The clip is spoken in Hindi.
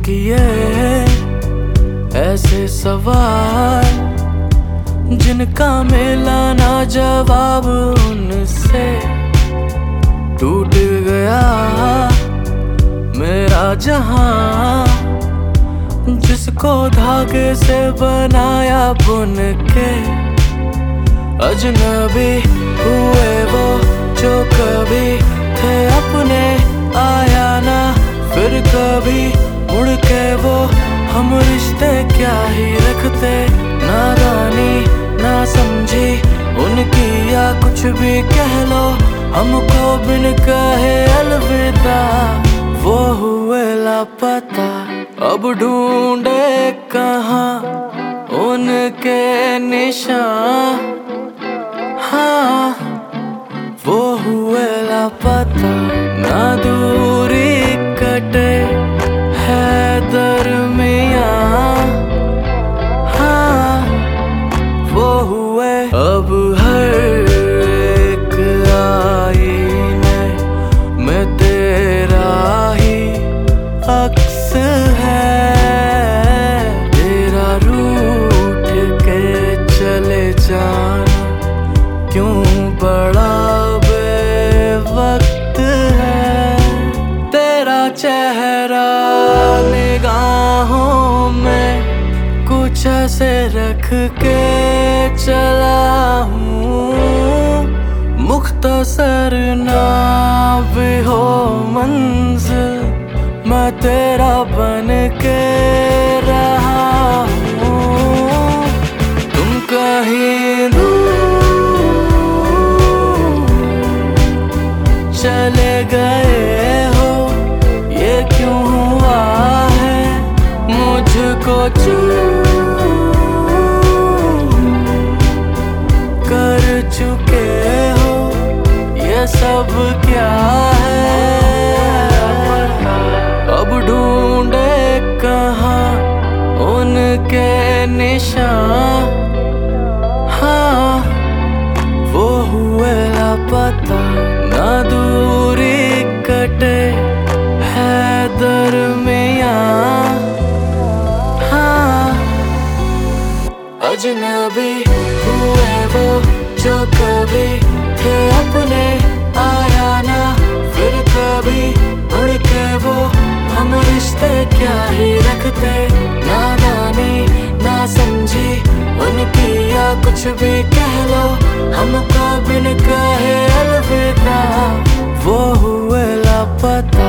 किए ऐसे सवाल जिनका मिला ना जवाब, उनसे टूट गया मेरा जहां, जिसको धागे से बनाया बुन के। अजनबी हुए वो जो कभी थे अपने, आया ना फिर कभी मुड़ के वो, हम रिश्ते क्या ही रखते। नादानी ना समझी उनकी या कुछ भी कह लो, हमको बिन कहे अलविदा वो हुए लापता। अब ढूंढे कहाँ उनके निशान, हाँ वो हुए लापता। ना दूरी कटे है दरमियाँ, हाँ वो हुए। अब हर एक आईने में तेरा ही अक्स है, तेरा रूठ के चले जाना क्यों बड़ा बेवक्त है। तेरा चेहरा निगाहों में कुछ ऐसे रख के चला हूँ, मुख्तसर ना भी हो मंज़िल, मैं तेरा बन के रहा हूँ। तुम कहीं दूर चले गए हो, ये क्यों हुआ है मुझको कर चुके हो, ये सब क्या है। अब ढूंढे कहाँ उनके निशान, हाँ वो हुए लापता। ना दूरी कटे है दरमियाँ, हाँ अजनबी हुए वो जो कभी थे अपने, आया ना फिर कभी उड़ के वो, हम रिश्ते क्या ही रखते। नादानी ना समझी उनकी या कुछ भी कह लो, हमको बिन कहे अलविदा वो हुए लापता।